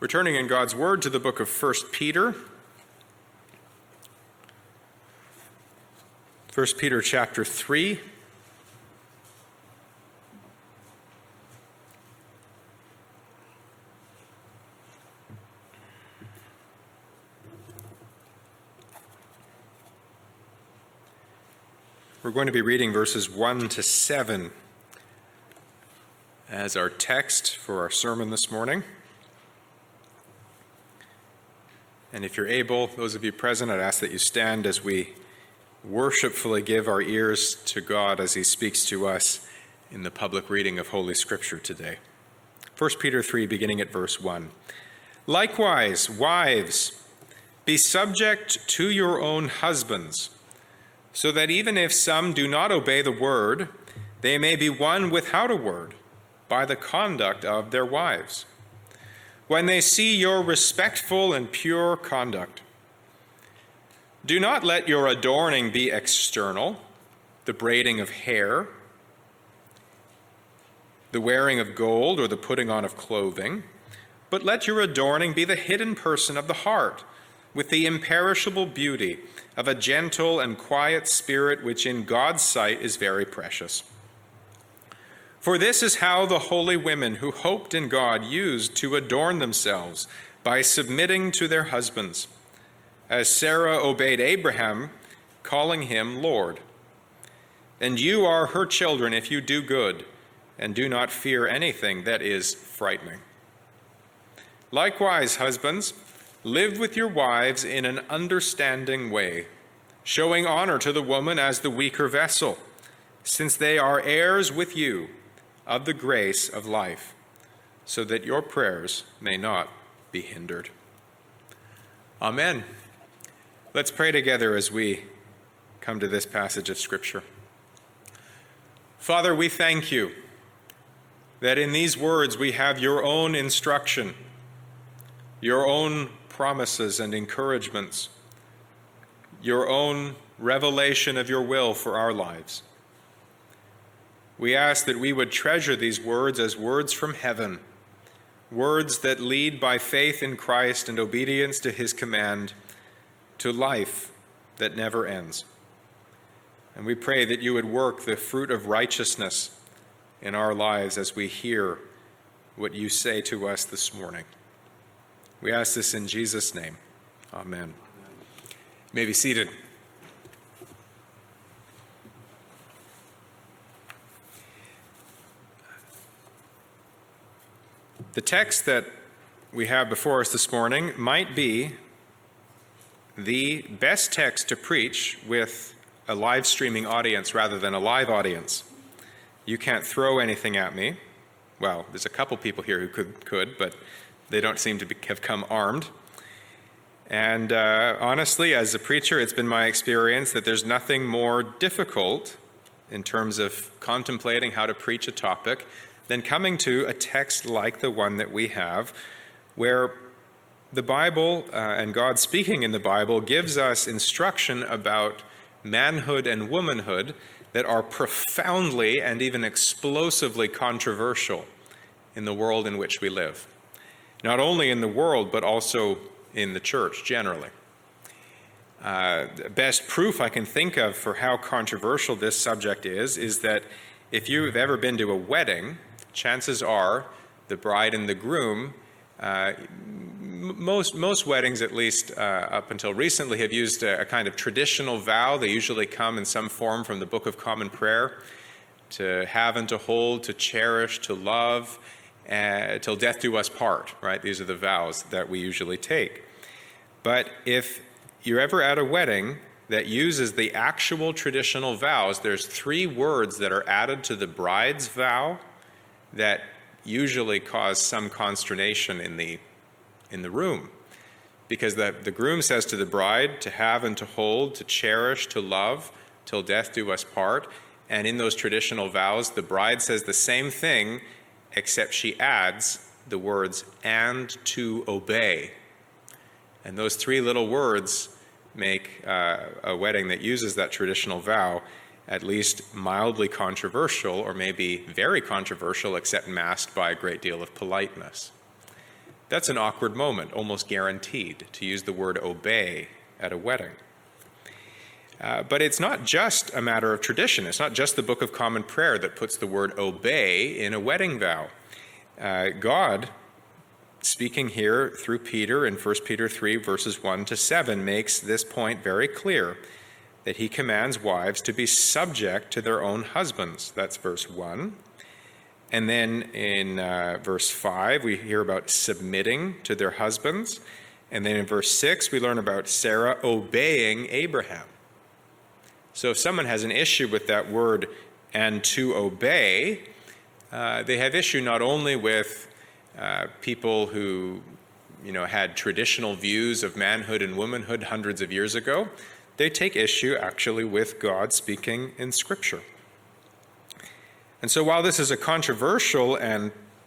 We're turning in God's Word to the book of 1 Peter. 1 Peter chapter 3. We're going to be reading verses 1 to 7 as our text for our sermon this morning. And if you're able, those of you present, I'd ask that you stand as we worshipfully give our ears to God as he speaks to us in the public reading of Holy Scripture today. 1 Peter 3, beginning at verse 1. Likewise, wives, be subject to your own husbands, so that even if some do not obey the word, they may be won without a word by the conduct of their wives, when they see your respectful and pure conduct. Do not let your adorning be external, the braiding of hair, the wearing of gold, or the putting on of clothing, but let your adorning be the hidden person of the heart, with the imperishable beauty of a gentle and quiet spirit, which in God's sight is very precious. For this is how the holy women who hoped in God used to adorn themselves, by submitting to their husbands, as Sarah obeyed Abraham, calling him Lord. And you are her children if you do good, and do not fear anything that is frightening. Likewise, husbands, live with your wives in an understanding way, showing honor to the woman as the weaker vessel, since they are heirs with you of the grace of life, so that your prayers may not be hindered. Amen. Let's pray together as we come to this passage of Scripture. Father, we thank you that in these words we have your own instruction, your own promises and encouragements, your own revelation of your will for our lives. We ask that we would treasure these words as words from heaven, words that lead by faith in Christ and obedience to his command to life that never ends. And we pray that you would work the fruit of righteousness in our lives as we hear what you say to us this morning. We ask this in Jesus' name. Amen. You may be seated. The text that we have before us this morning might be the best text to preach with a live streaming audience rather than a live audience. You can't throw anything at me. Well, there's a couple people here who could, but they don't seem to have come armed. And honestly, as a preacher, it's been my experience that there's nothing more difficult in terms of contemplating how to preach a topic than coming to a text like the one that we have, where the Bible and God speaking in the Bible gives us instruction about manhood and womanhood that are profoundly and even explosively controversial in the world in which we live. Not only in the world, but also in the church generally. Best proof I can think of for how controversial this subject is that if you've ever been to a wedding, chances are the bride and the groom, most weddings, at least up until recently, have used a kind of traditional vow. They usually come in some form from the Book of Common Prayer: to have and to hold, to cherish, to love, till death do us part, right? These are the vows that we usually take. But if you're ever at a wedding that uses the actual traditional vows, there's 3 words that are added to the bride's vow that usually cause some consternation in the room. Because the groom says to the bride to have and to hold, to cherish, to love, till death do us part. And in those traditional vows, the bride says the same thing, except she adds the words, and to obey. And those 3 little words make a wedding that uses that traditional vow at least mildly controversial, or maybe very controversial, except masked by a great deal of politeness. that's an awkward moment, almost guaranteed, to use the word obey at a wedding. But it's not just a matter of tradition. It's not just the Book of Common Prayer that puts the word obey in a wedding vow. God, speaking here through Peter in 1 Peter 3, verses 1 to 7, makes this point very clear, that he commands wives to be subject to their own husbands. That's verse 1. And then in verse 5, we hear about submitting to their husbands. And then in verse 6, we learn about Sarah obeying Abraham. So if someone has an issue with that word, and to obey, they have issue not only with people who, had traditional views of manhood and womanhood hundreds of years ago. They take issue actually with God speaking in Scripture. And so while this is a controversial and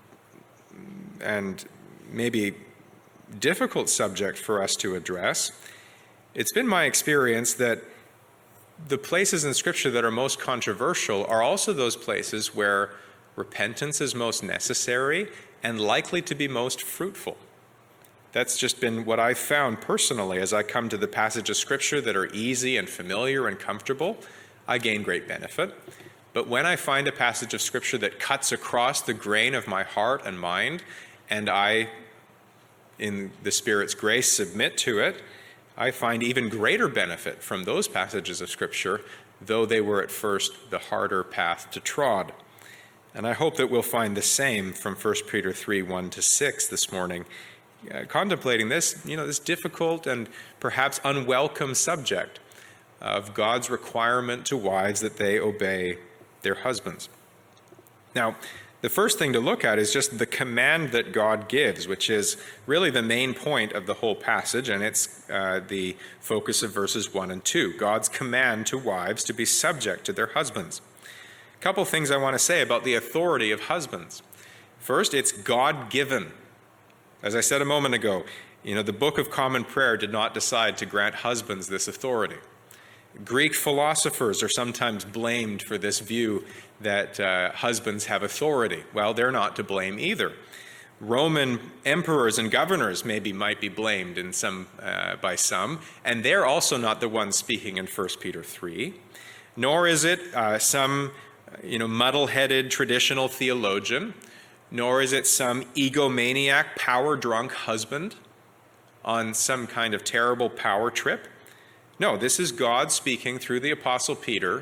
maybe difficult subject for us to address, it's been my experience that the places in Scripture that are most controversial are also those places where repentance is most necessary and likely to be most fruitful. That's just been what I've found personally as I come to the passages of Scripture that are easy and familiar and comfortable. I gain great benefit. But when I find a passage of Scripture that cuts across the grain of my heart and mind, and I, in the Spirit's grace, submit to it, I find even greater benefit from those passages of Scripture, though they were at first the harder path to trod. And I hope that we'll find the same from 1 Peter 3, 1 to 6 this morning, contemplating this, this difficult and perhaps unwelcome subject of God's requirement to wives that they obey their husbands. Now, the first thing to look at is just the command that God gives, which is really the main point of the whole passage, and it's the focus of verses 1 and 2. God's command to wives to be subject to their husbands. A couple things I want to say about the authority of husbands. First, it's God-given. As I said a moment ago, the Book of Common Prayer did not decide to grant husbands this authority. Greek philosophers are sometimes blamed for this view that husbands have authority. Well, they're not to blame either. Roman emperors and governors might be blamed by some, and they're also not the ones speaking in 1 Peter 3. Nor is it some muddle-headed traditional theologian, nor is it some egomaniac, power-drunk husband on some kind of terrible power trip. No, this is God speaking through the Apostle Peter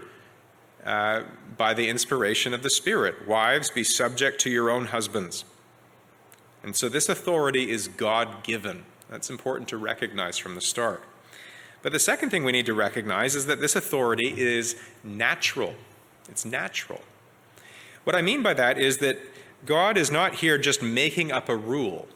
by the inspiration of the Spirit. Wives, be subject to your own husbands. And so this authority is God-given. That's important to recognize from the start. But the second thing we need to recognize is that this authority is natural. It's natural. What I mean by that is that God is not here just making up a rule.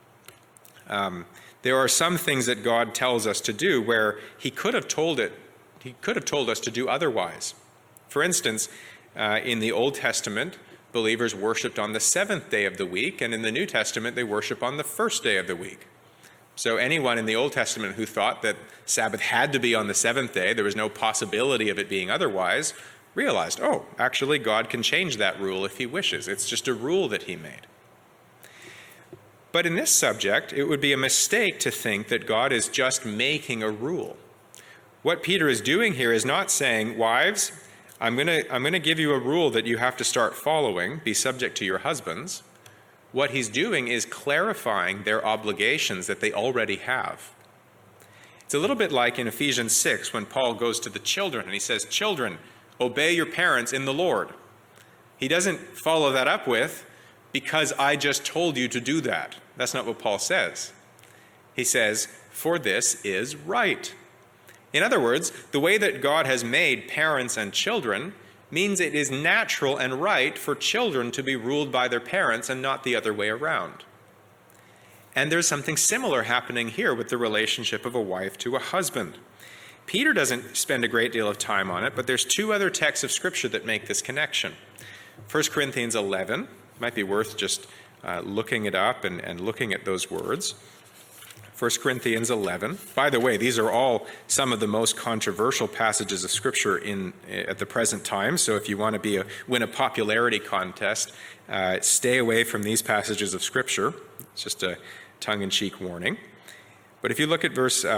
There are some things that God tells us to do where He could have told us to do otherwise. For instance, in the Old Testament, believers worshipped on the seventh day of the week, and in the New Testament, they worship on the first day of the week. So anyone in the Old Testament who thought that Sabbath had to be on the seventh day, there was no possibility of it being otherwise, realized, actually God can change that rule if He wishes. It's just a rule that He made. But in this subject, it would be a mistake to think that God is just making a rule. What Peter is doing here is not saying, wives, I'm going to give you a rule that you have to start following, be subject to your husbands. What he's doing is clarifying their obligations that they already have. It's a little bit like in Ephesians 6 when Paul goes to the children and he says, children, obey your parents in the Lord. He doesn't follow that up with, because I just told you to do that. That's not what Paul says. He says, for this is right. In other words, the way that God has made parents and children means it is natural and right for children to be ruled by their parents and not the other way around. And there's something similar happening here with the relationship of a wife to a husband. Peter doesn't spend a great deal of time on it, but there's two other texts of Scripture that make this connection. 1 Corinthians 11, might be worth just looking it up and looking at those words. 1 Corinthians 11. By the way, these are all some of the most controversial passages of Scripture at the present time. So if you want to win a popularity contest, stay away from these passages of Scripture. It's just tongue-in-cheek warning. But if you look at I was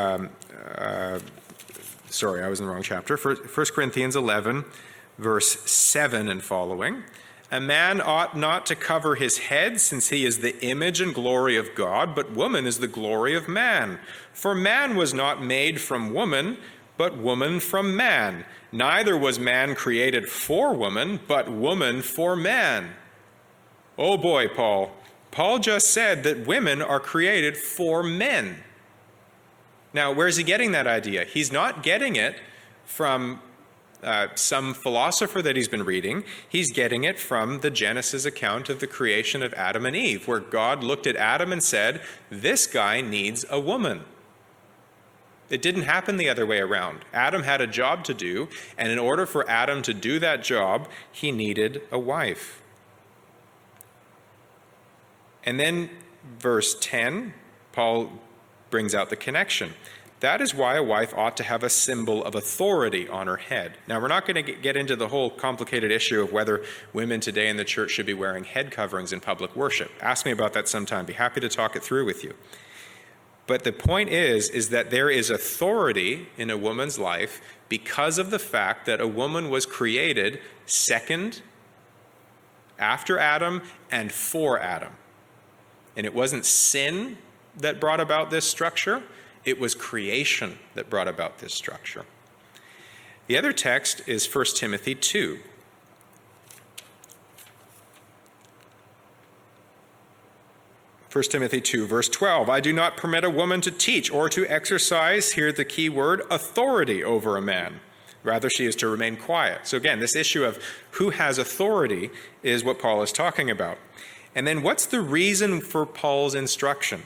in the wrong chapter. 1 Corinthians 11, verse 7 and following. A man ought not to cover his head, since he is the image and glory of God, but woman is the glory of man. For man was not made from woman, but woman from man. Neither was man created for woman, but woman for man. Oh boy, Paul. Paul just said that women are created for men. Now, where's he getting that idea? He's not getting it from some philosopher that he's been reading. He's getting it from the Genesis account of the creation of Adam and Eve, where God looked at Adam and said, this guy needs a woman. It didn't happen the other way around. Adam had a job to do, and in order for Adam to do that job, he needed a wife. And then verse 10, Paul brings out the connection. That is why a wife ought to have a symbol of authority on her head. Now, we're not going to get into the whole complicated issue of whether women today in the church should be wearing head coverings in public worship. Ask me about that sometime. Be happy to talk it through with you. But the point is that there is authority in a woman's life because of the fact that a woman was created second, after Adam, and for Adam. And it wasn't sin that brought about this structure. It was creation that brought about this structure. The other text is 1 Timothy 2. 1 Timothy 2, verse 12. I do not permit a woman to teach or to exercise, here the key word, authority over a man. Rather, she is to remain quiet. So again, this issue of who has authority is what Paul is talking about. And then what's the reason for Paul's instruction?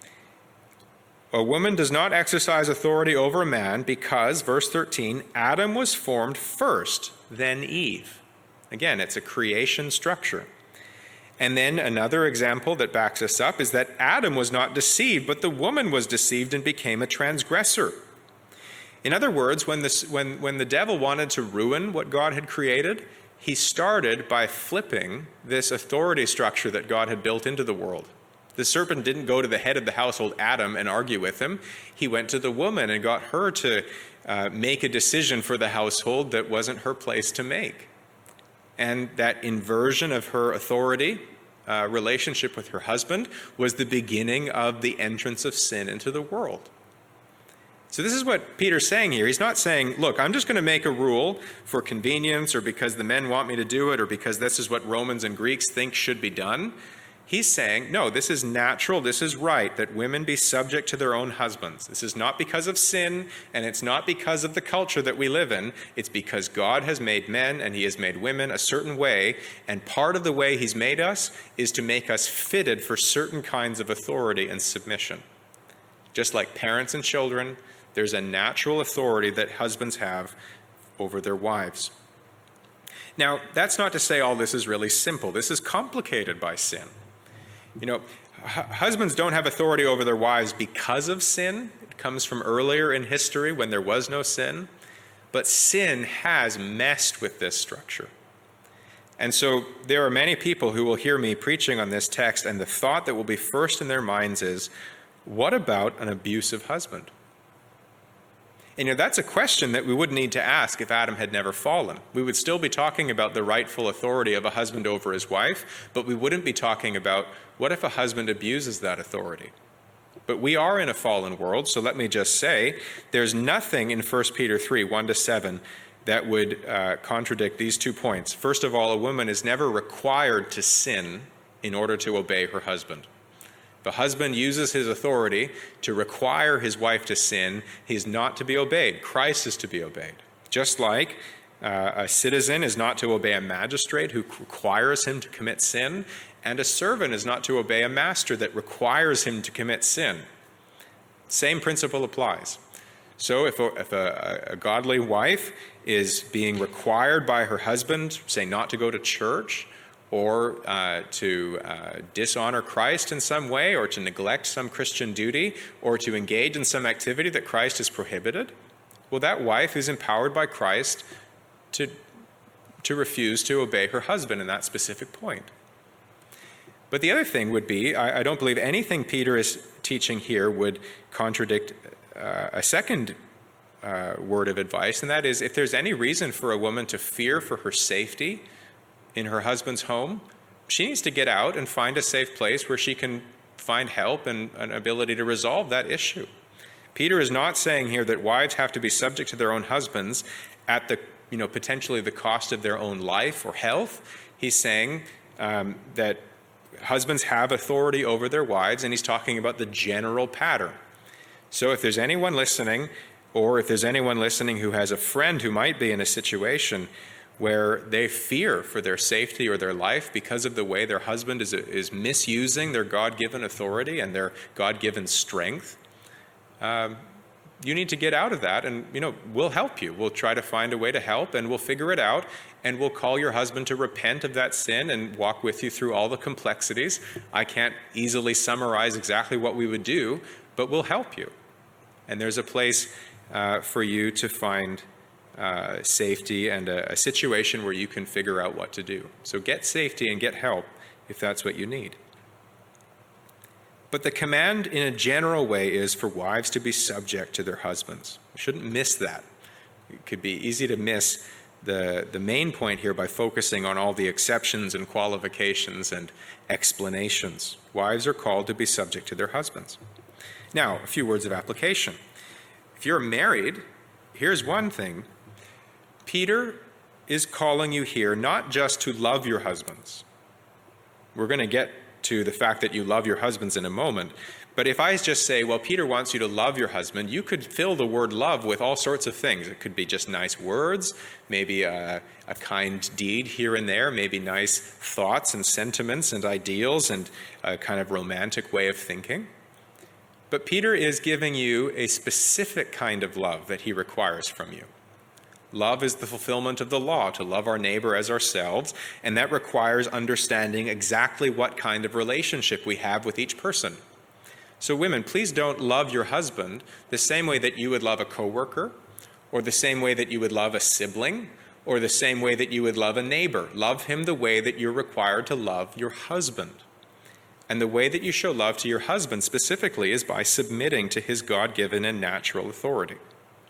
A woman does not exercise authority over a man because, verse 13, Adam was formed first, then Eve. Again, it's a creation structure. And then another example that backs us up is that Adam was not deceived, but the woman was deceived and became a transgressor. In other words, when the devil wanted to ruin what God had created, he started by flipping this authority structure that God had built into the world. The serpent didn't go to the head of the household, Adam, and argue with him. He went to the woman and got her to make a decision for the household that wasn't her place to make. And that inversion of her authority relationship with her husband was the beginning of the entrance of sin into the world. So this is what Peter's saying here. He's not saying, look, I'm just going to make a rule for convenience or because the men want me to do it or because this is what Romans and Greeks think should be done. He's saying, no, this is natural, this is right, that women be subject to their own husbands. This is not because of sin, and it's not because of the culture that we live in. It's because God has made men and he has made women a certain way, and part of the way he's made us is to make us fitted for certain kinds of authority and submission. Just like parents and children, there's a natural authority that husbands have over their wives. Now, that's not to say all this is really simple. This is complicated by sin. You know, husbands don't have authority over their wives because of sin. It comes from earlier in history when there was no sin. But sin has messed with this structure. And so there are many people who will hear me preaching on this text, and the thought that will be first in their minds is, what about an abusive husband? And that's a question that we would need to ask if Adam had never fallen. We would still be talking about the rightful authority of a husband over his wife, but we wouldn't be talking about what if a husband abuses that authority. But we are in a fallen world, so let me just say, there's nothing in 1 Peter 3, 1-7 that would contradict these 2 points. First of all, a woman is never required to sin in order to obey her husband. If a husband uses his authority to require his wife to sin, he is not to be obeyed. Christ is to be obeyed. Just like a citizen is not to obey a magistrate who requires him to commit sin, and a servant is not to obey a master that requires him to commit sin. Same principle applies. So if a godly wife is being required by her husband, say not to go to church, or to dishonor Christ in some way, or to neglect some Christian duty, or to engage in some activity that Christ has prohibited, well, that wife is empowered by Christ to refuse to obey her husband in that specific point. But the other thing would be, I don't believe anything Peter is teaching here would contradict a second word of advice, and that is, if there's any reason for a woman to fear for her safety in her husband's home, she needs to get out and find a safe place where she can find help and an ability to resolve that issue. Peter is not saying here that wives have to be subject to their own husbands at the, potentially the cost of their own life or health. He's saying that husbands have authority over their wives, and he's talking about the general pattern. So if there's anyone listening, or if there's anyone listening who has a friend who might be in a situation where they fear for their safety or their life because of the way their husband is misusing their God-given authority and their God-given strength, you need to get out of that, and we'll help you. We'll try to find a way to help, and we'll figure it out, and we'll call your husband to repent of that sin and walk with you through all the complexities. I can't easily summarize exactly what we would do, but we'll help you. And there's a place for you to find safety and a situation where you can figure out what to do. So get safety and get help if that's what you need. But the command in a general way is for wives to be subject to their husbands. We shouldn't miss that. It could be easy to miss the main point here by focusing on all the exceptions and qualifications and explanations. Wives are called to be subject to their husbands. Now, a few words of application. If you're married, here's one thing. Peter is calling you here not just to love your husbands. We're going to get to the fact that you love your husbands in a moment. But if I just say, well, Peter wants you to love your husband, you could fill the word love with all sorts of things. It could be just nice words, maybe a kind deed here and there, maybe nice thoughts and sentiments and ideals and a kind of romantic way of thinking. But Peter is giving you a specific kind of love that he requires from you. Love is the fulfillment of the law, to love our neighbor as ourselves, and that requires understanding exactly what kind of relationship we have with each person. So women, please don't love your husband the same way that you would love a coworker, or the same way that you would love a sibling, or the same way that you would love a neighbor. Love him the way that you're required to love your husband. And the way that you show love to your husband specifically is by submitting to his God-given and natural authority.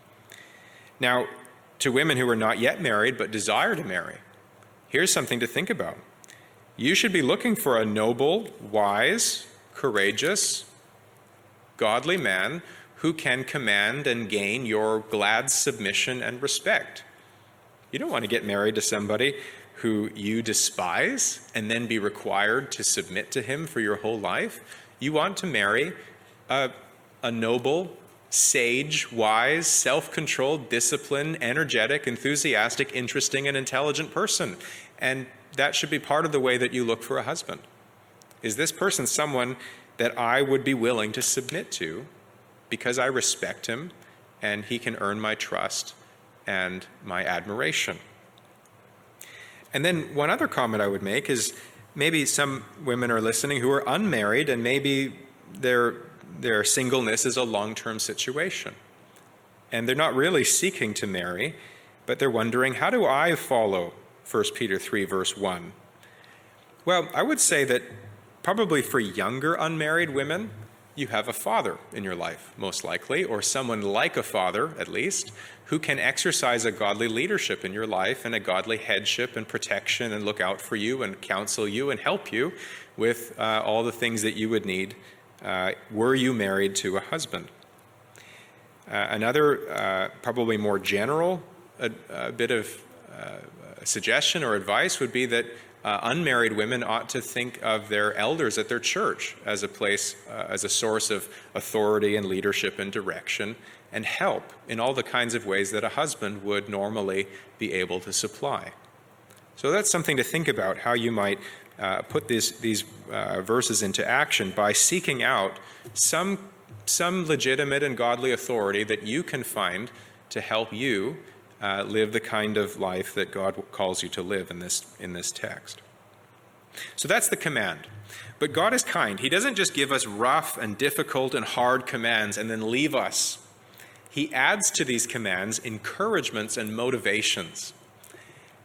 Now, to women who are not yet married but desire to marry, here's something to think about. You should be looking for a noble, wise, courageous, godly man who can command and gain your glad submission and respect. You don't want to get married to somebody who you despise and then be required to submit to him for your whole life. You want to marry a noble, sage, wise, self-controlled, disciplined, energetic, enthusiastic, interesting, and intelligent person. And that should be part of the way that you look for a husband. Is this person someone that I would be willing to submit to because I respect him and he can earn my trust and my admiration? And then one other comment I would make is maybe some women are listening who are unmarried, and maybe their singleness is a long-term situation. And they're not really seeking to marry, but they're wondering, how do I follow 1 Peter 3, verse 1? Well, I would say that probably for younger unmarried women, you have a father in your life, most likely, or someone like a father, at least, who can exercise a godly leadership in your life and a godly headship and protection and look out for you and counsel you and help you with all the things that you would need were you married to a husband. Another, probably more general bit of suggestion or advice would be that unmarried women ought to think of their elders at their church as a place, as a source of authority and leadership and direction and help in all the kinds of ways that a husband would normally be able to supply. So that's something to think about, how you might put these verses into action by seeking out some legitimate and godly authority that you can find to help you live the kind of life that God calls you to live in this text. So that's the command. But God is kind. He doesn't just give us rough and difficult and hard commands and then leave us. He adds to these commands encouragements and motivations.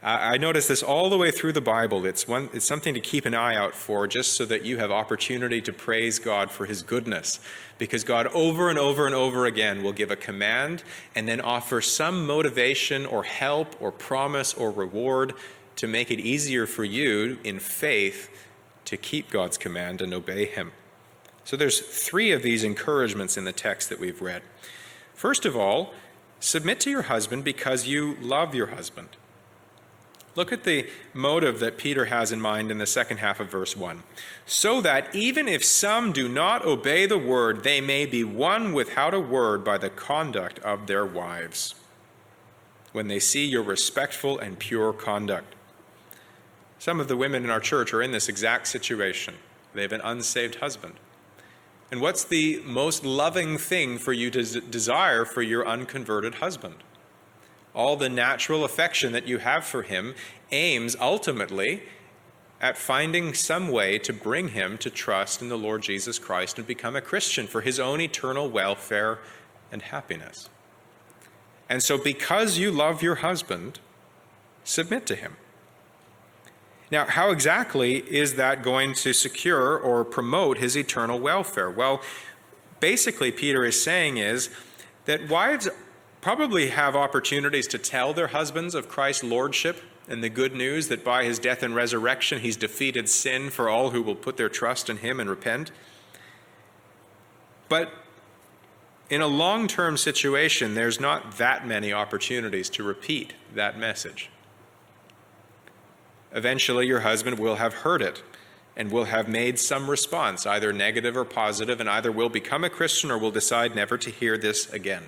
I notice this all the way through the Bible. It's something to keep an eye out for, just so that you have opportunity to praise God for his goodness. Because God over and over and over again will give a command and then offer some motivation or help or promise or reward to make it easier for you in faith to keep God's command and obey him. So there's 3 of these encouragements in the text that we've read. First of all, submit to your husband because you love your husband. Look at the motive that Peter has in mind in the second half of verse 1. So that even if some do not obey the word, they may be won without a word by the conduct of their wives, when they see your respectful and pure conduct. Some of the women in our church are in this exact situation. They have an unsaved husband. And what's the most loving thing for you to desire for your unconverted husband? All the natural affection that you have for him aims ultimately at finding some way to bring him to trust in the Lord Jesus Christ and become a Christian for his own eternal welfare and happiness. And so because you love your husband, submit to him. Now, how exactly is that going to secure or promote his eternal welfare? Well, basically, Peter is saying is that wives probably have opportunities to tell their husbands of Christ's lordship and the good news that by his death and resurrection he's defeated sin for all who will put their trust in him and repent. But in a long-term situation, there's not that many opportunities to repeat that message. Eventually, your husband will have heard it and will have made some response, either negative or positive, and either will become a Christian or will decide never to hear this again.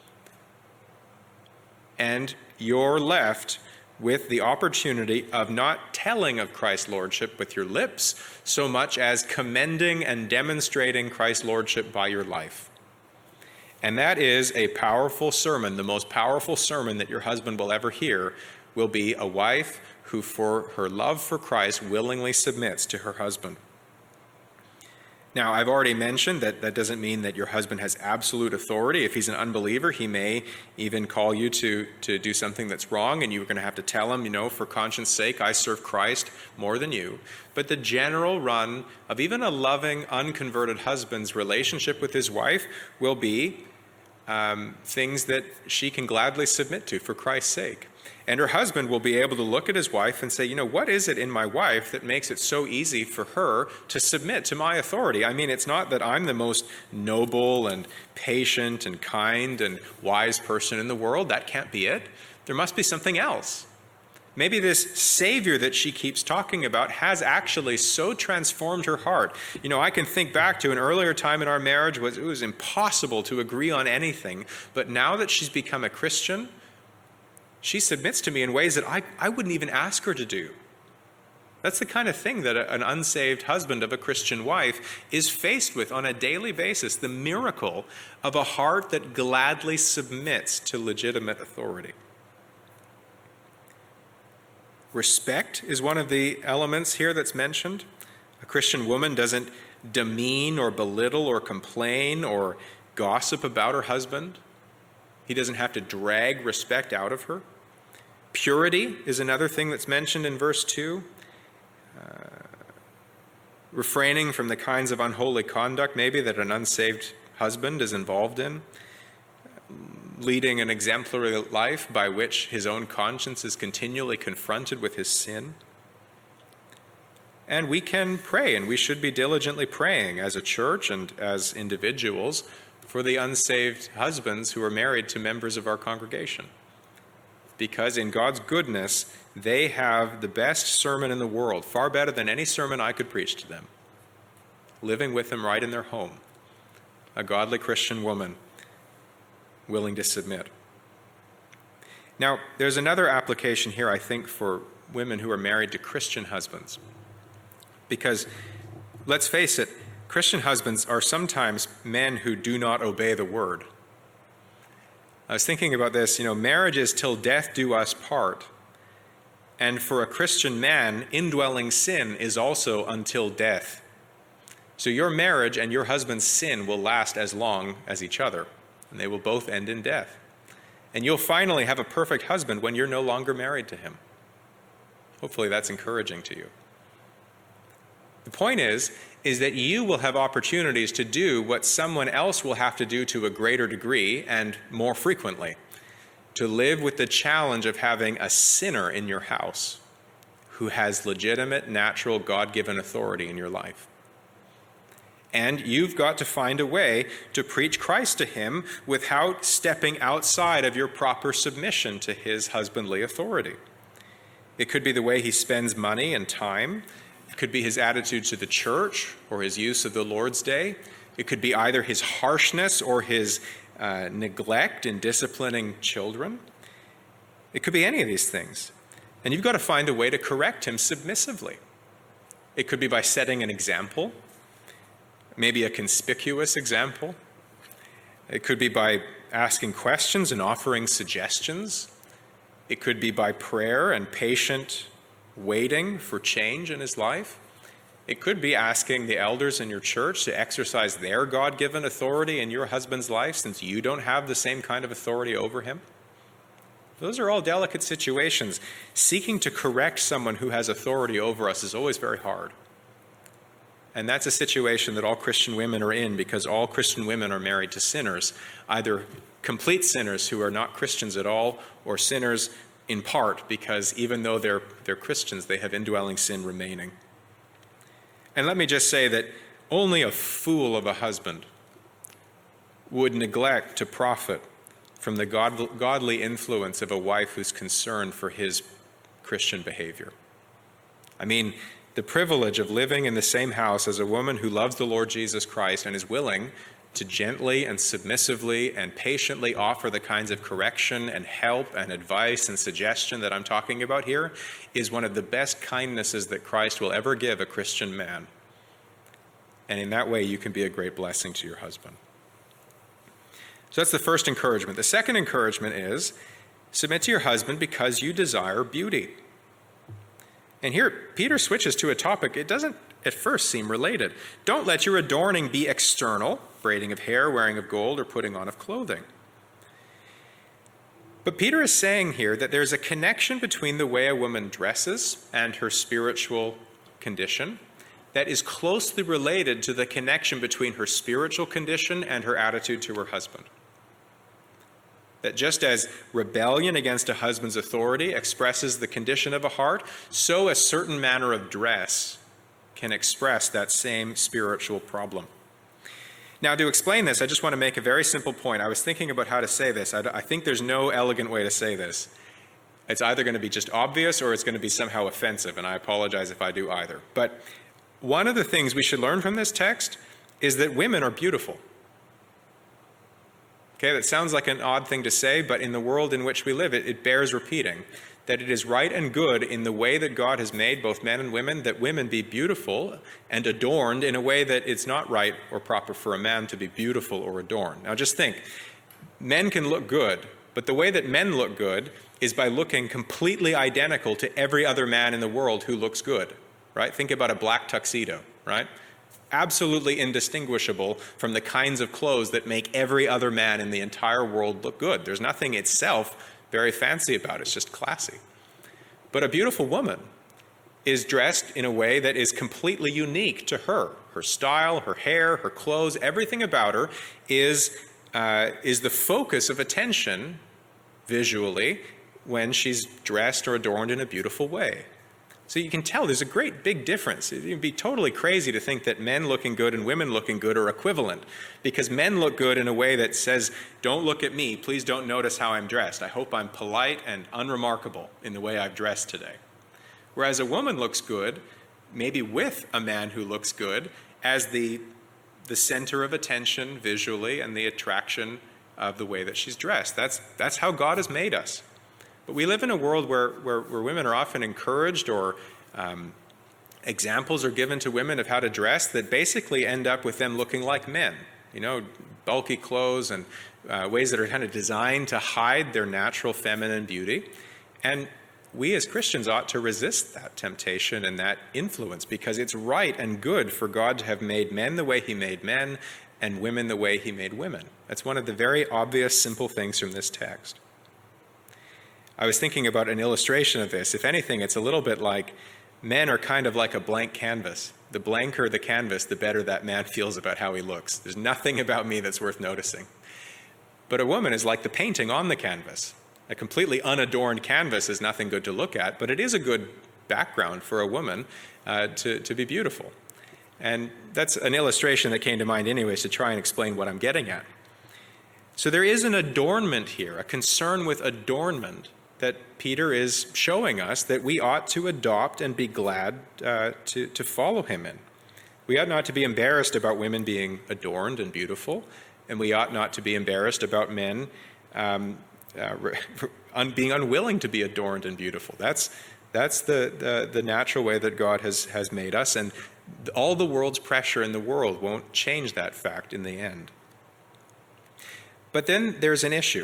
And you're left with the opportunity of not telling of Christ's lordship with your lips so much as commending and demonstrating Christ's lordship by your life. And that is a powerful sermon. The most powerful sermon that your husband will ever hear will be a wife who, for her love for Christ, willingly submits to her husband. Now, I've already mentioned that that doesn't mean that your husband has absolute authority. If he's an unbeliever, he may even call you to do something that's wrong, and you're going to have to tell him, for conscience sake, I serve Christ more than you. But the general run of even a loving, unconverted husband's relationship with his wife will be things that she can gladly submit to for Christ's sake. And her husband will be able to look at his wife and say, what is it in my wife that makes it so easy for her to submit to my authority? I mean, it's not that I'm the most noble and patient and kind and wise person in the world. That can't be it. There must be something else. Maybe this Savior that she keeps talking about has actually so transformed her heart. I can think back to an earlier time in our marriage it was impossible to agree on anything. But now that she's become a Christian, she submits to me in ways that I wouldn't even ask her to do. That's the kind of thing that an unsaved husband of a Christian wife is faced with on a daily basis, the miracle of a heart that gladly submits to legitimate authority. Respect is one of the elements here that's mentioned. A Christian woman doesn't demean or belittle or complain or gossip about her husband. He doesn't have to drag respect out of her. Purity is another thing that's mentioned in verse 2. Refraining from the kinds of unholy conduct maybe that an unsaved husband is involved in. Leading an exemplary life by which his own conscience is continually confronted with his sin. And we can pray, and we should be diligently praying as a church and as individuals for the unsaved husbands who are married to members of our congregation. Because in God's goodness, they have the best sermon in the world, far better than any sermon I could preach to them. Living with them right in their home. A godly Christian woman willing to submit. Now, there's another application here, I think, for women who are married to Christian husbands. Because, let's face it, Christian husbands are sometimes men who do not obey the word. I was thinking about this, marriage is till death do us part. And for a Christian man, indwelling sin is also until death. So your marriage and your husband's sin will last as long as each other, and they will both end in death. And you'll finally have a perfect husband when you're no longer married to him. Hopefully that's encouraging to you. The point is that you will have opportunities to do what someone else will have to do to a greater degree and more frequently, to live with the challenge of having a sinner in your house who has legitimate, natural, God-given authority in your life. And you've got to find a way to preach Christ to him without stepping outside of your proper submission to his husbandly authority. It could be the way he spends money and time. It could be his attitude to the church or his use of the Lord's Day. It could be either his harshness or his neglect in disciplining children. It could be any of these things. And you've got to find a way to correct him submissively. It could be by setting an example, maybe a conspicuous example. It could be by asking questions and offering suggestions. It could be by prayer and patient waiting for change in his life. It could be asking the elders in your church to exercise their God-given authority in your husband's life since you don't have the same kind of authority over him. Those are all delicate situations. Seeking to correct someone who has authority over us is always very hard. And that's a situation that all Christian women are in because all Christian women are married to sinners, either complete sinners who are not Christians at all or sinners in part because even though they're Christians, they have indwelling sin remaining. And let me just say that only a fool of a husband would neglect to profit from the godly influence of a wife who's concerned for his Christian behavior. I mean, the privilege of living in the same house as a woman who loves the Lord Jesus Christ and is willing to gently and submissively and patiently offer the kinds of correction and help and advice and suggestion that I'm talking about here is one of the best kindnesses that Christ will ever give a Christian man. And in that way, you can be a great blessing to your husband. So that's the first encouragement. The second encouragement is submit to your husband because you desire beauty. And here, Peter switches to a topic it doesn't at first seem related. Don't let your adorning be external, braiding of hair, wearing of gold, or putting on of clothing. But Peter is saying here that there's a connection between the way a woman dresses and her spiritual condition that is closely related to the connection between her spiritual condition and her attitude to her husband. That just as rebellion against a husband's authority expresses the condition of a heart, so a certain manner of dress can express that same spiritual problem. Now, to explain this, I just want to make a very simple point. I was thinking about how to say this. I think there's no elegant way to say this. It's either going to be just obvious or it's going to be somehow offensive, and I apologize if I do either. But one of the things we should learn from this text is that women are beautiful. Okay, that sounds like an odd thing to say, but in the world in which we live, it bears repeating. That it is right and good in the way that God has made both men and women, that women be beautiful and adorned in a way that it's not right or proper for a man to be beautiful or adorned. Now just think, men can look good, but the way that men look good is by looking completely identical to every other man in the world who looks good, right? Think about a black tuxedo, right? Absolutely indistinguishable from the kinds of clothes that make every other man in the entire world look good. There's nothing itself very fancy about it. It's just classy. But a beautiful woman is dressed in a way that is completely unique to her. Her style, her hair, her clothes, everything about her is the focus of attention visually when she's dressed or adorned in a beautiful way. So you can tell there's a great big difference. It would be totally crazy to think that men looking good and women looking good are equivalent, because men look good in a way that says, don't look at me, please don't notice how I'm dressed. I hope I'm polite and unremarkable in the way I've dressed today. Whereas a woman looks good, maybe with a man who looks good, as the center of attention visually and the attraction of the way that she's dressed. That's how God has made us. But we live in a world where women are often encouraged or examples are given to women of how to dress that basically end up with them looking like men. You know, bulky clothes and ways that are kind of designed to hide their natural feminine beauty. And we as Christians ought to resist that temptation and that influence because it's right and good for God to have made men the way he made men and women the way he made women. That's one of the very obvious, simple things from this text. I was thinking about an illustration of this. If anything, it's a little bit like men are kind of like a blank canvas. The blanker the canvas, the better that man feels about how he looks. There's nothing about me that's worth noticing. But a woman is like the painting on the canvas. A completely unadorned canvas is nothing good to look at, but it is a good background for a woman to be beautiful. And that's an illustration that came to mind anyways to try and explain what I'm getting at. So there is an adornment here, a concern with adornment that Peter is showing us that we ought to adopt and be glad to follow him in. We ought not to be embarrassed about women being adorned and beautiful, and we ought not to be embarrassed about men being unwilling to be adorned and beautiful. That's the natural way that God has made us, and all the world's pressure in the world won't change that fact in the end. But then there's an issue,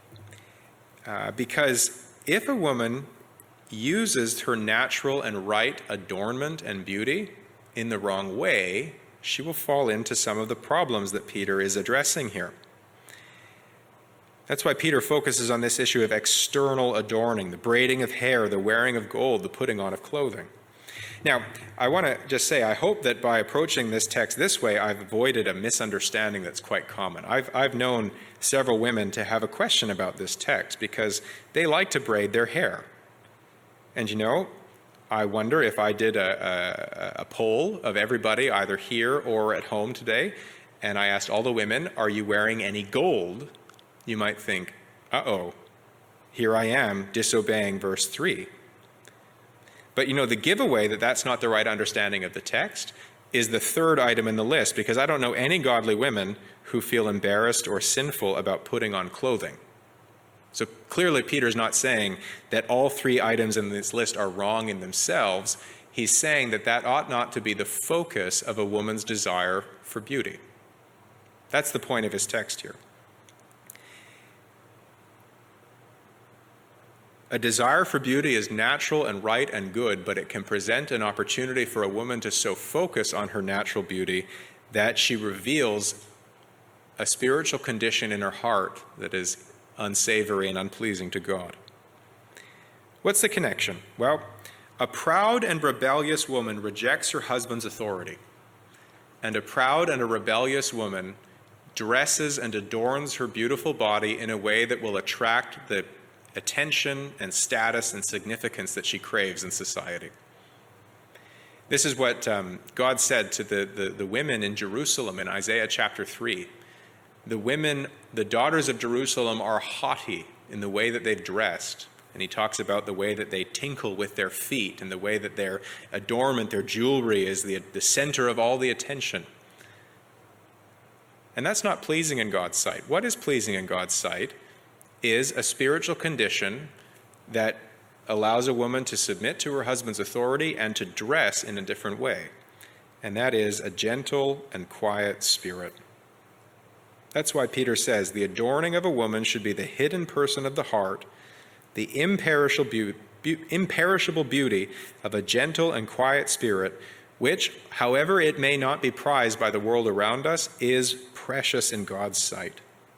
because if a woman uses her natural and right adornment and beauty in the wrong way, she will fall into some of the problems that Peter is addressing here. That's why Peter focuses on this issue of external adorning, the braiding of hair, the wearing of gold, the putting on of clothing. Now, I want to just say, I hope that by approaching this text this way, I've avoided a misunderstanding that's quite common. I've known several women to have a question about this text because they like to braid their hair. And I wonder if I did a poll of everybody, either here or at home today, and I asked all the women, are you wearing any gold? You might think, uh-oh, here I am disobeying verse 3. But the giveaway that that's not the right understanding of the text is the third item in the list, because I don't know any godly women who feel embarrassed or sinful about putting on clothing. So clearly Peter's not saying that all three items in this list are wrong in themselves. He's saying that that ought not to be the focus of a woman's desire for beauty. That's the point of his text here. A desire for beauty is natural and right and good, but it can present an opportunity for a woman to so focus on her natural beauty that she reveals a spiritual condition in her heart that is unsavory and unpleasing to God. What's the connection? Well, a proud and rebellious woman rejects her husband's authority, and a proud and a rebellious woman dresses and adorns her beautiful body in a way that will attract the attention and status and significance that she craves in society. This is what God said to the women in Jerusalem in Isaiah chapter 3. The women, the daughters of Jerusalem, are haughty in the way that they've dressed. And he talks about the way that they tinkle with their feet and the way that their adornment, their jewelry is the center of all the attention. And that's not pleasing in God's sight. What is pleasing in God's sight is a spiritual condition that allows a woman to submit to her husband's authority and to dress in a different way. And that is a gentle and quiet spirit. That's why Peter says the adorning of a woman should be the hidden person of the heart, the imperishable beauty of a gentle and quiet spirit, which, however it may not be prized by the world around us, is precious in God's sight.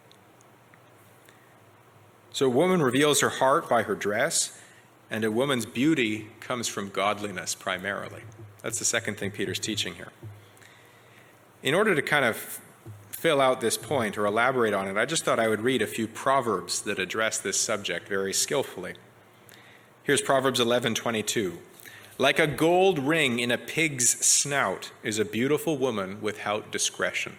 So a woman reveals her heart by her dress, and a woman's beauty comes from godliness primarily. That's the second thing Peter's teaching here. In order to kind of fill out this point or elaborate on it, I just thought I would read a few proverbs that address this subject very skillfully. Here's Proverbs 11:22. Like a gold ring in a pig's snout is a beautiful woman without discretion.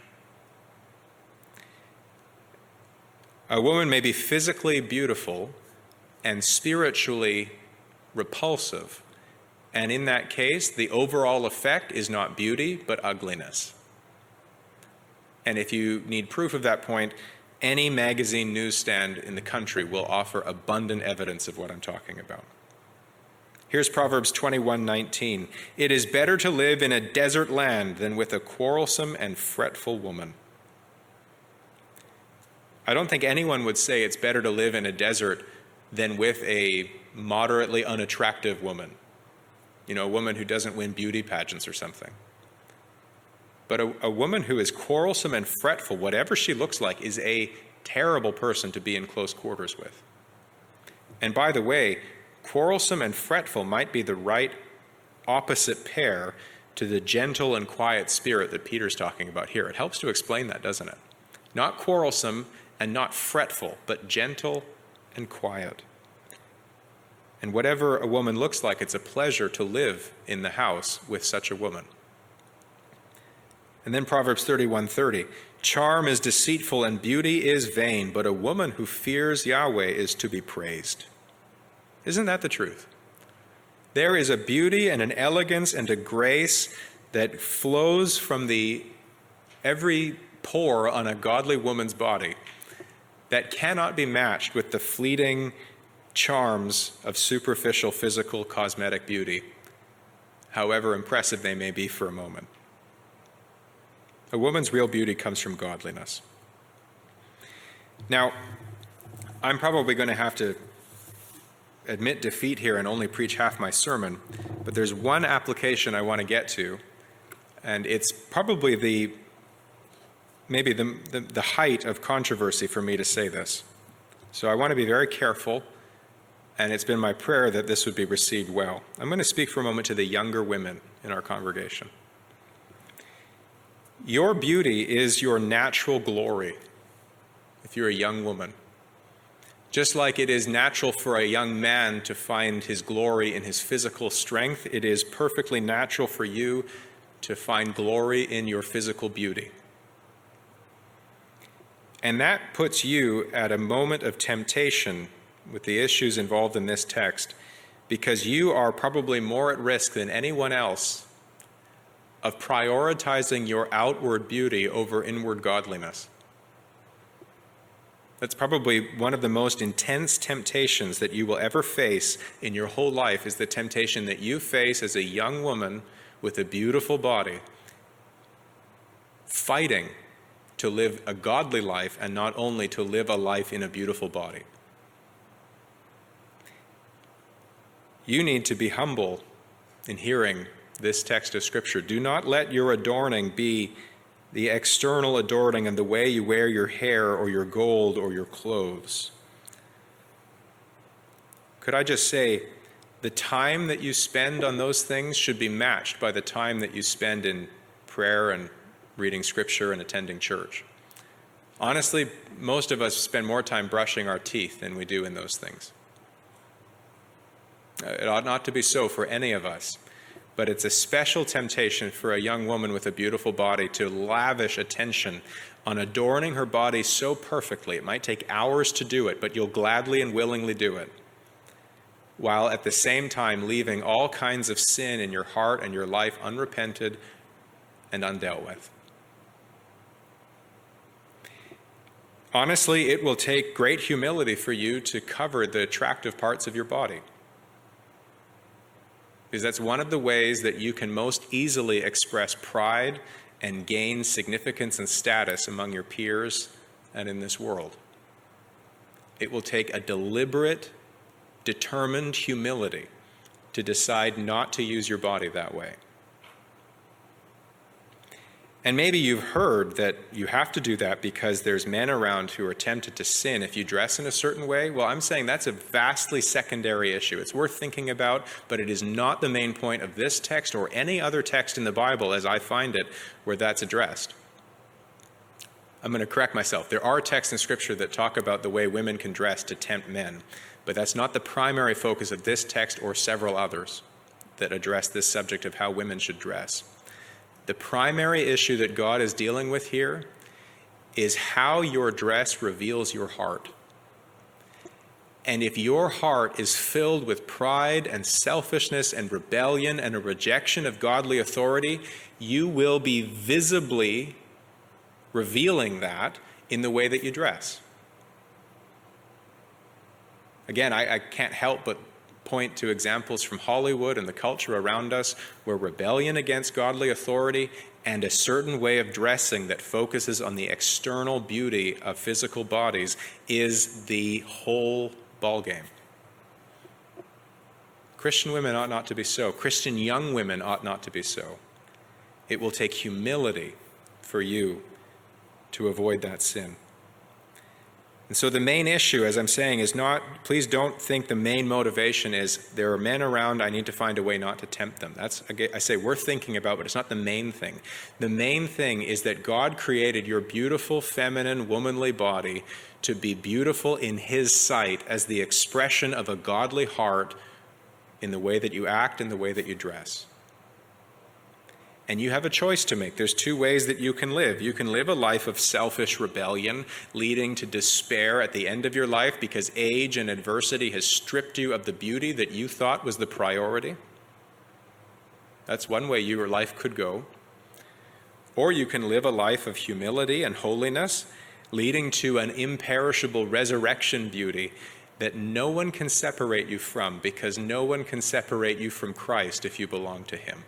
A woman may be physically beautiful and spiritually repulsive, and in that case, the overall effect is not beauty, but ugliness. And if you need proof of that point, any magazine newsstand in the country will offer abundant evidence of what I'm talking about. Here's Proverbs 21:19. It is better to live in a desert land than with a quarrelsome and fretful woman. I don't think anyone would say it's better to live in a desert than with a moderately unattractive woman. A woman who doesn't win beauty pageants or something. But a woman who is quarrelsome and fretful, whatever she looks like, is a terrible person to be in close quarters with. And by the way, quarrelsome and fretful might be the right opposite pair to the gentle and quiet spirit that Peter's talking about here. It helps to explain that, doesn't it? Not quarrelsome and not fretful, but gentle and quiet. And whatever a woman looks like, it's a pleasure to live in the house with such a woman. And then Proverbs 31:30, charm is deceitful and beauty is vain, but a woman who fears Yahweh is to be praised. Isn't that the truth? There is a beauty and an elegance and a grace that flows from every pore on a godly woman's body that cannot be matched with the fleeting charms of superficial physical cosmetic beauty, however impressive they may be for a moment. A woman's real beauty comes from godliness. Now, I'm probably going to have to admit defeat here and only preach half my sermon, but there's one application I want to get to, and it's probably maybe the height of controversy for me to say this. So I want to be very careful, and it's been my prayer that this would be received well. I'm going to speak for a moment to the younger women in our congregation. Your beauty is your natural glory if you're a young woman. Just like it is natural for a young man to find his glory in his physical strength, it is perfectly natural for you to find glory in your physical beauty. And that puts you at a moment of temptation with the issues involved in this text, because you are probably more at risk than anyone else of prioritizing your outward beauty over inward godliness. That's probably one of the most intense temptations that you will ever face in your whole life, is the temptation that you face as a young woman with a beautiful body, fighting to live a godly life and not only to live a life in a beautiful body. You need to be humble in hearing this text of Scripture. Do not let your adorning be the external adorning and the way you wear your hair or your gold or your clothes. Could I just say, the time that you spend on those things should be matched by the time that you spend in prayer and reading Scripture and attending church. Honestly, most of us spend more time brushing our teeth than we do in those things. It ought not to be so for any of us. But it's a special temptation for a young woman with a beautiful body to lavish attention on adorning her body so perfectly. It might take hours to do it, but you'll gladly and willingly do it, while at the same time leaving all kinds of sin in your heart and your life unrepented and undealt with. Honestly, it will take great humility for you to cover the attractive parts of your body, because that's one of the ways that you can most easily express pride and gain significance and status among your peers and in this world. It will take a deliberate, determined humility to decide not to use your body that way. And maybe you've heard that you have to do that because there's men around who are tempted to sin if you dress in a certain way. Well, I'm saying that's a vastly secondary issue. It's worth thinking about, but it is not the main point of this text or any other text in the Bible, as I find it, where that's addressed. I'm going to correct myself. There are texts in Scripture that talk about the way women can dress to tempt men, but that's not the primary focus of this text or several others that address this subject of how women should dress. The primary issue that God is dealing with here is how your dress reveals your heart. And if your heart is filled with pride and selfishness and rebellion and a rejection of godly authority, you will be visibly revealing that in the way that you dress. Again, I can't help but point to examples from Hollywood and the culture around us where rebellion against godly authority and a certain way of dressing that focuses on the external beauty of physical bodies is the whole ballgame. Christian women ought not to be so. Christian young women ought not to be so. It will take humility for you to avoid that sin. And so the main issue, as I'm saying, is not, please don't think the main motivation is there are men around, I need to find a way not to tempt them. That's, I say, worth thinking about, but it's not the main thing. The main thing is that God created your beautiful, feminine, womanly body to be beautiful in his sight as the expression of a godly heart in the way that you act and the way that you dress. And you have a choice to make. There's two ways that you can live. You can live a life of selfish rebellion, leading to despair at the end of your life because age and adversity has stripped you of the beauty that you thought was the priority. That's one way your life could go. Or you can live a life of humility and holiness, leading to an imperishable resurrection beauty that no one can separate you from, because no one can separate you from Christ if you belong to him.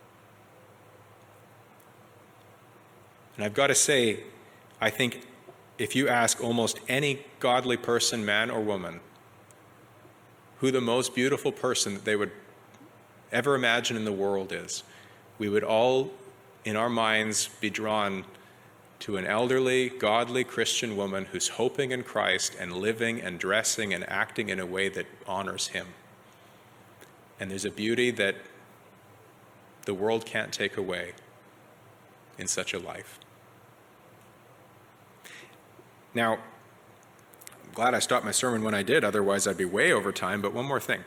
And I've got to say, I think if you ask almost any godly person, man or woman, who the most beautiful person that they would ever imagine in the world is, we would all, in our minds, be drawn to an elderly, godly Christian woman who's hoping in Christ and living and dressing and acting in a way that honors him. And there's a beauty that the world can't take away in such a life. Now, I'm glad I stopped my sermon when I did, otherwise I'd be way over time, but one more thing.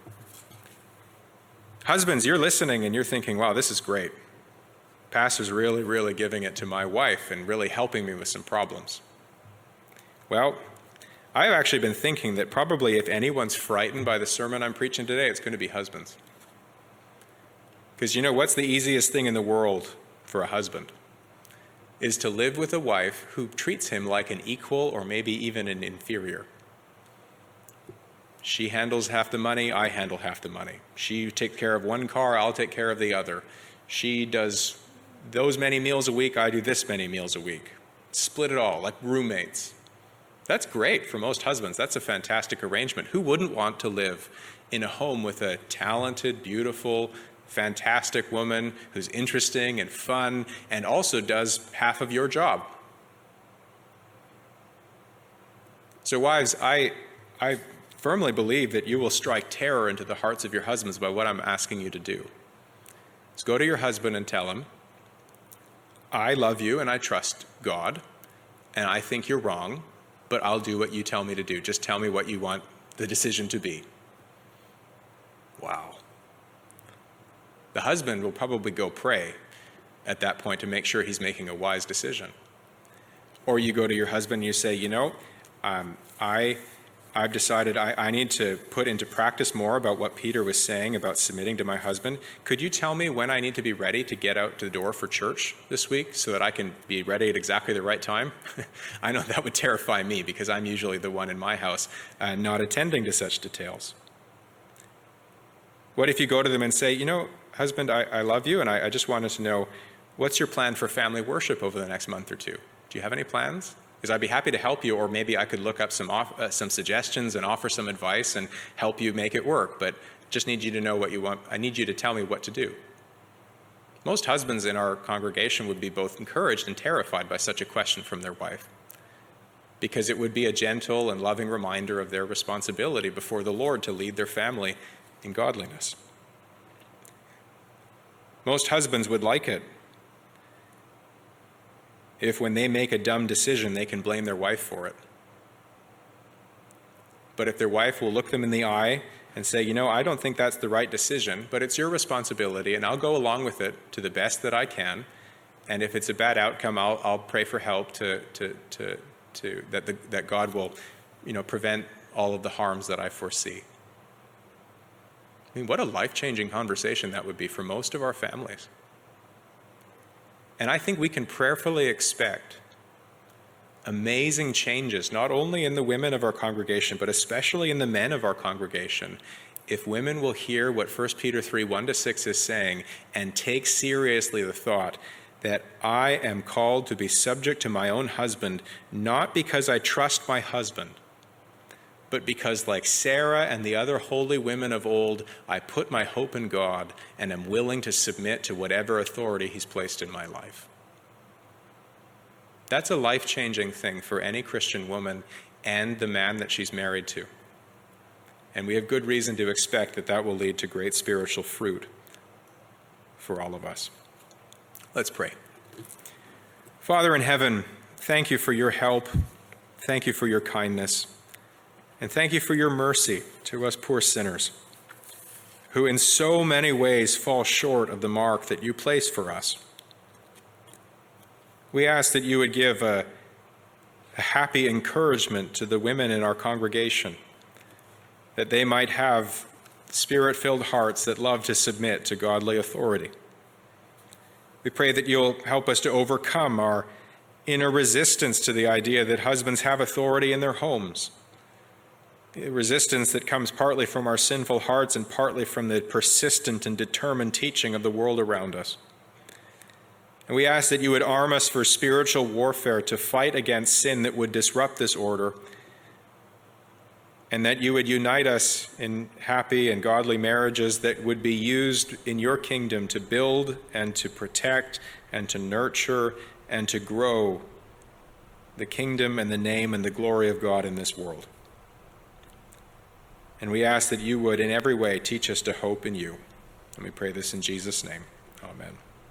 Husbands, you're listening and you're thinking, wow, this is great. Pastor's really, really giving it to my wife and really helping me with some problems. Well, I've actually been thinking that probably if anyone's frightened by the sermon I'm preaching today, it's going to be husbands. Because you know what's the easiest thing in the world for a husband? Is to live with a wife who treats him like an equal or maybe even an inferior. She handles half the money, I handle half the money. She takes care of one car, I'll take care of the other. She does those many meals a week, I do this many meals a week. Split it all, like roommates. That's great for most husbands. That's a fantastic arrangement. Who wouldn't want to live in a home with a talented, beautiful, fantastic woman who's interesting and fun and also does half of your job? So wives, I firmly believe that you will strike terror into the hearts of your husbands by what I'm asking you to do. So go to your husband and tell him, I love you and I trust God, and I think you're wrong, but I'll do what you tell me to do. Just tell me what you want the decision to be. Wow. The husband will probably go pray at that point to make sure he's making a wise decision. Or you go to your husband and you say, you know, I've decided I need to put into practice more about what Peter was saying about submitting to my husband. Could you tell me when I need to be ready to get out to the door for church this week so that I can be ready at exactly the right time? I know that would terrify me because I'm usually the one in my house not attending to such details. What if you go to them and say, you know, husband, I love you and I just wanted to know, what's your plan for family worship over the next month or two? Do you have any plans? Because I'd be happy to help you, or maybe I could look up some suggestions and offer some advice and help you make it work, but just need you to know what you want. I need you to tell me what to do. Most husbands in our congregation would be both encouraged and terrified by such a question from their wife, because it would be a gentle and loving reminder of their responsibility before the Lord to lead their family in godliness. Most husbands would like it if when they make a dumb decision, they can blame their wife for it. But if their wife will look them in the eye and say, you know, I don't think that's the right decision, but it's your responsibility, and I'll go along with it to the best that I can, and if it's a bad outcome, I'll pray for help that God will, you know, prevent all of the harms that I foresee. I mean, what a life-changing conversation that would be for most of our families. And I think we can prayerfully expect amazing changes, not only in the women of our congregation, but especially in the men of our congregation, if women will hear what 1 Peter 3, 1-6 is saying and take seriously the thought that I am called to be subject to my own husband, not because I trust my husband, but because, like Sarah and the other holy women of old, I put my hope in God and am willing to submit to whatever authority he's placed in my life. That's a life-changing thing for any Christian woman and the man that she's married to. And we have good reason to expect that that will lead to great spiritual fruit for all of us. Let's pray. Father in heaven, thank you for your help. Thank you for your kindness. And thank you for your mercy to us poor sinners, who in so many ways fall short of the mark that you place for us. We ask that you would give a happy encouragement to the women in our congregation, that they might have spirit-filled hearts that love to submit to godly authority. We pray that you'll help us to overcome our inner resistance to the idea that husbands have authority in their homes, a resistance that comes partly from our sinful hearts and partly from the persistent and determined teaching of the world around us. And we ask that you would arm us for spiritual warfare to fight against sin that would disrupt this order, and that you would unite us in happy and godly marriages that would be used in your kingdom to build and to protect and to nurture and to grow the kingdom and the name and the glory of God in this world. And we ask that you would in every way teach us to hope in you. And we pray this in Jesus' name. Amen.